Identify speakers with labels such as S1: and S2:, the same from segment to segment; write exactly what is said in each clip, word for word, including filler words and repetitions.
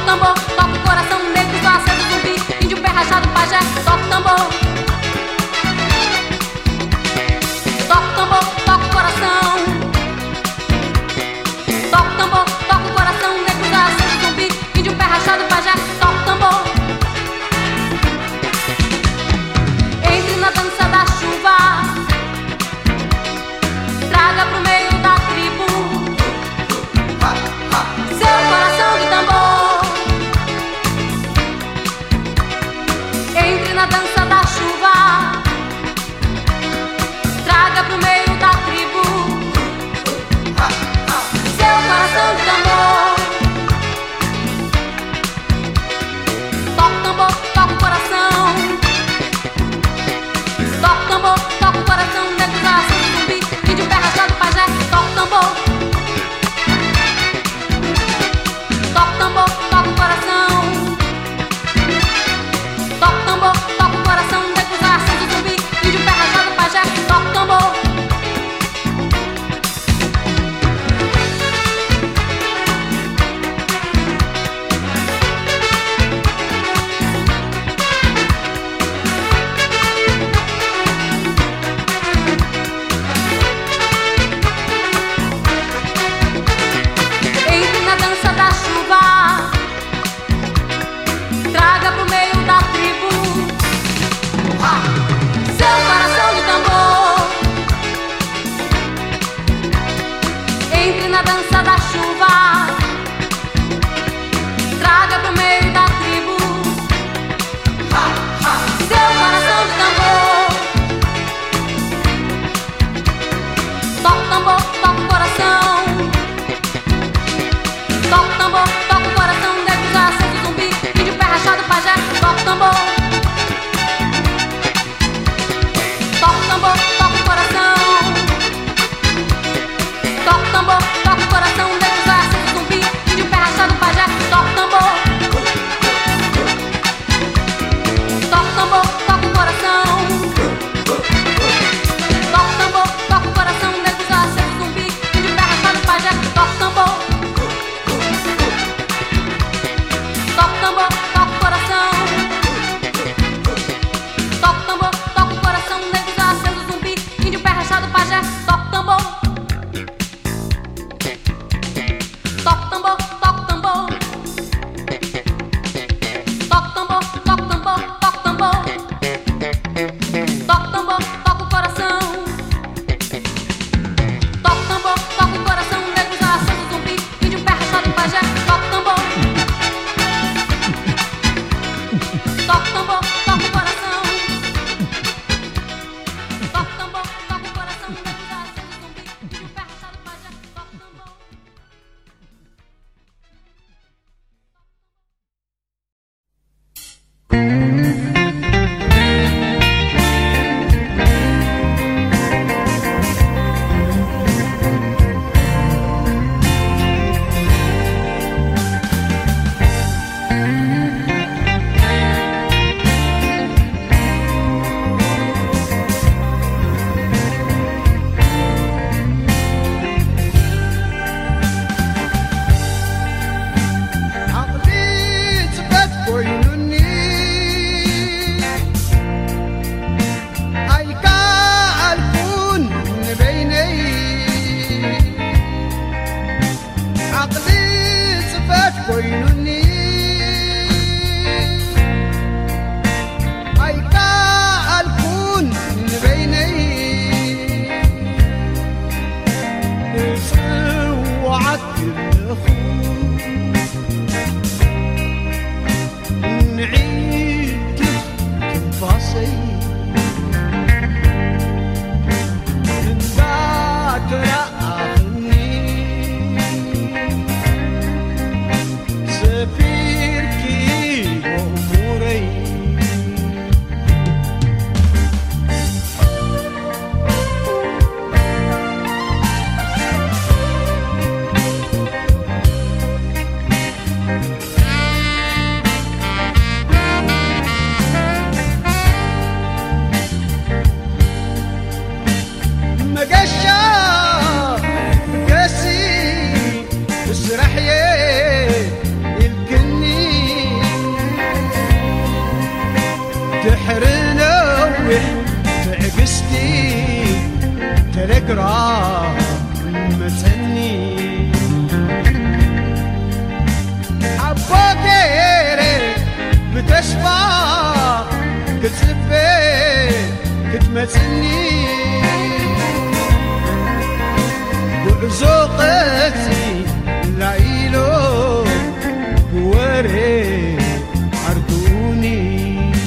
S1: tambor, toca o coração, negro, só acende o zumbi, índio, pé rachado, pajé, toca o tambor. Toca o tambor, toca o coração. Toca o tambor, toca o coração, negro, só acende o zumbi, índio, pé rachado, pajé, toca o tambor. Entre na dança da chuva, traga pro meio da tribo seu coração de tambor. Entre na dança da chuva, traga pro meio da tribo seu coração de tambor. Toca o tambor, toca o coração. Toca o tambor, toca o coração, negro, já acende o zumbi, índio, pé rachado, pajé, toca o tambor. Toca o tambor, toca o coração. Toca o tambor, toca o coração, negro, já acende o zumbi, índio, pé rachado, pajé, toca o tambor. Entre na dança da chuva, traga pro meio da tribo seu coração de tambor. Entre na dança da chuva, traga pro meio da tribo seu coração de tambor. Toca o tambor, toca o coração. Toca o tambor, toca o coração, negro, já acende o zumbi, índio, pé rachado, pajé, toca o tambor. Toca o tambor, toca o coração. Toca o tambor, toca o coração, negro, já acende o zumbi, índio, pé rachado, pajé, toca o tambor. Toca o tambor, toca o coração. Toca o tambor, toca o coração, negro, já acende o zumbi, índio, pé rachado, pajé, toca o tambor. Toca o tambor, toca o coração. Toca o tambor, toca o coração, negro, já acende o zumbi, índio, pé rachado, pajé, toca o tambor. Toca o tambor, toca o tambor. Toca o tambor, toca o tambor, toca o tambor. Toca o tambor, toca o coração. Toca o tambor, toca o coração, negro, já acende o zumbi, índio, pé rachado, pajé, toca o tambor. Toca o tambor, toca o coração. Toca o tambor, toca o coração, negro, já acende o zumbi, índio, pé rachado, pajé, toca o tambor.
S2: اسرح يا الكني وقيري بتشبع كتسبي كتمسني وعزوقتي لعيلو قواري عردوني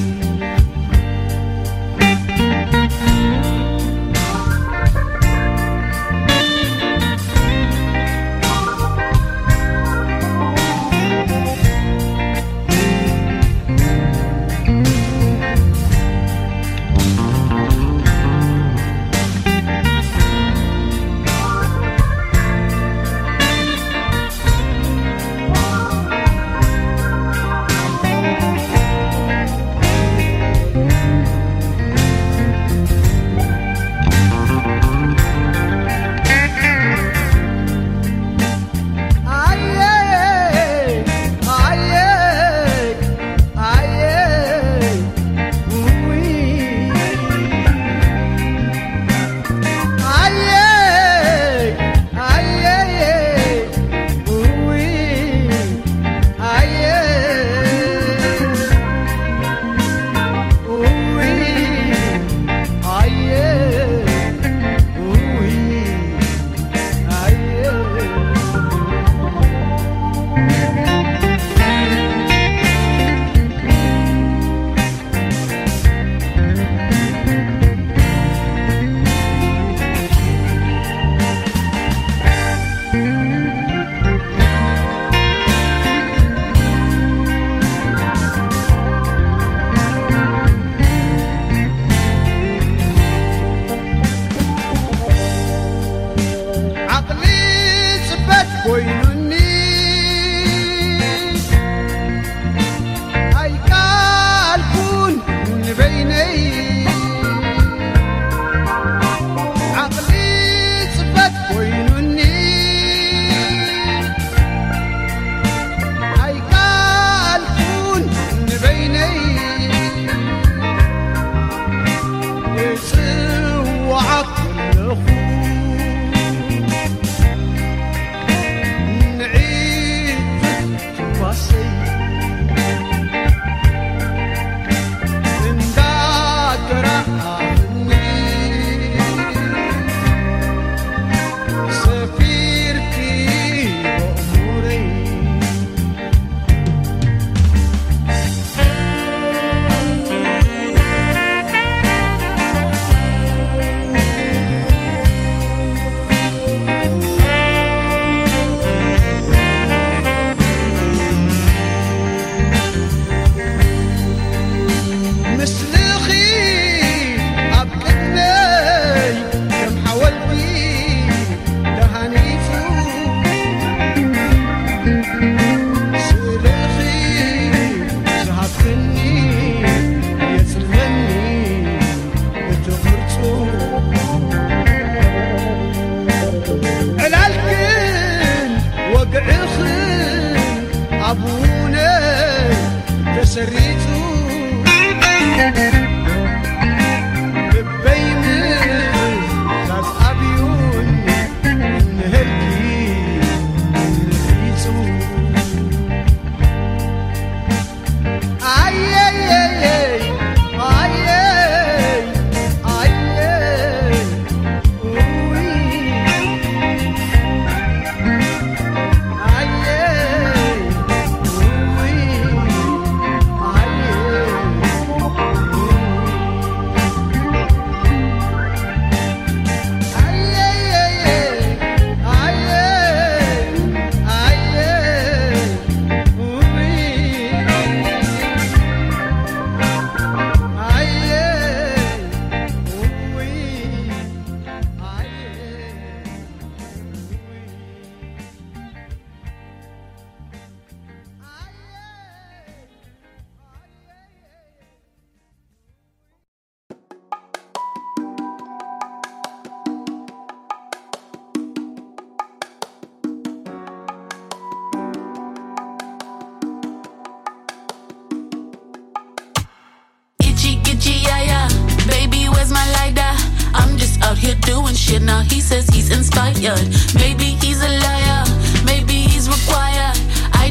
S3: shit. Now he says he's inspired. Maybe he's a liar, maybe he's required. I just died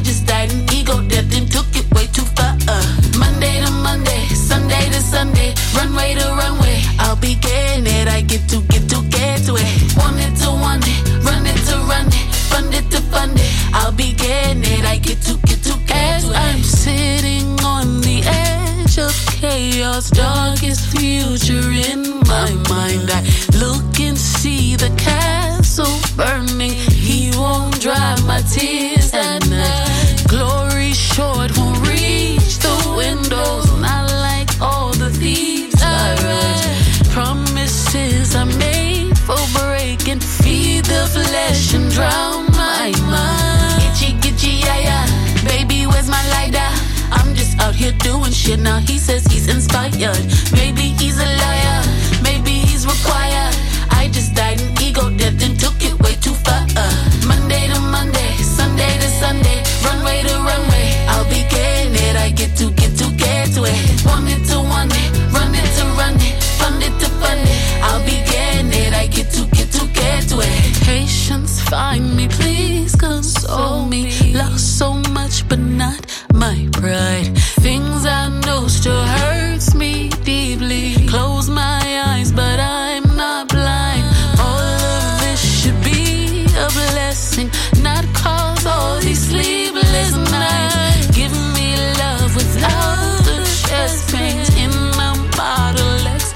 S3: died an ego death and took it way too far. Uh. Monday to Monday, Sunday to Sunday, runway to runway. I'll be getting it. I get to get to get to it. Want it to want it, run it to run it, fund it to fund it. I'll be getting it. I get to get to get to it. As I'm sitting on the edge of chaos, darkest future in my mind. I look and see the castle burning. He won't dry my tears at night. Glory short won't reach the windows. Not like all the thieves I rush. Promises I made for breaking. Feed the flesh and drown my mind. Itchy, itchy, yeah, yeah. Baby, where's my lighter? I'm just out here doing shit. Now he says he's inspired. Maybe he's a liar. Maybe he's required. I just died an ego death and took it way too far. Uh, Monday to Monday, Sunday to Sunday, runway to runway. I'll be getting it. I get to get to get to it. Want it to want it, run it to run it, fund it to fund it. I'll be getting it. I get to get to get to it. Patience, find me, please console me. Lost so much, but not my pride. Things I know still hurts me deeply. Close my eyes, but I'm not blind. All of this should be a blessing, not cause all these sleepless nights. Give me love without the chest pains in my bottle. Let's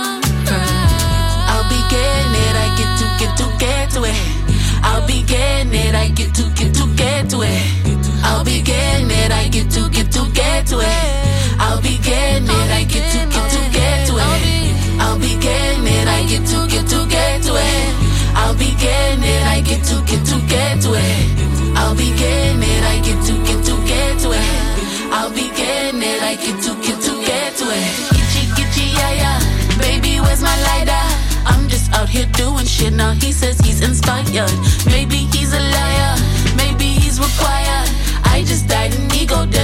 S3: unfriend. I'll be getting it. I get to get to get to it. I'll be getting it. I get to get to get to it. I'll be getting it. I get to get to get to it. I'll be getting it. I get to get to get to it. I'll be getting it. I get to get to get to it. I'll be getting it. I get to get to get to it. I'll be getting it. I get to get to get to it. I'll be getting it. I get to get to get to it. Itchy, itchy, yeah, yeah. Baby, where's my lighter? I'm just out here doing shit. Now he says he's inspired. Maybe he's a liar. Maybe he's required. I just died an ego death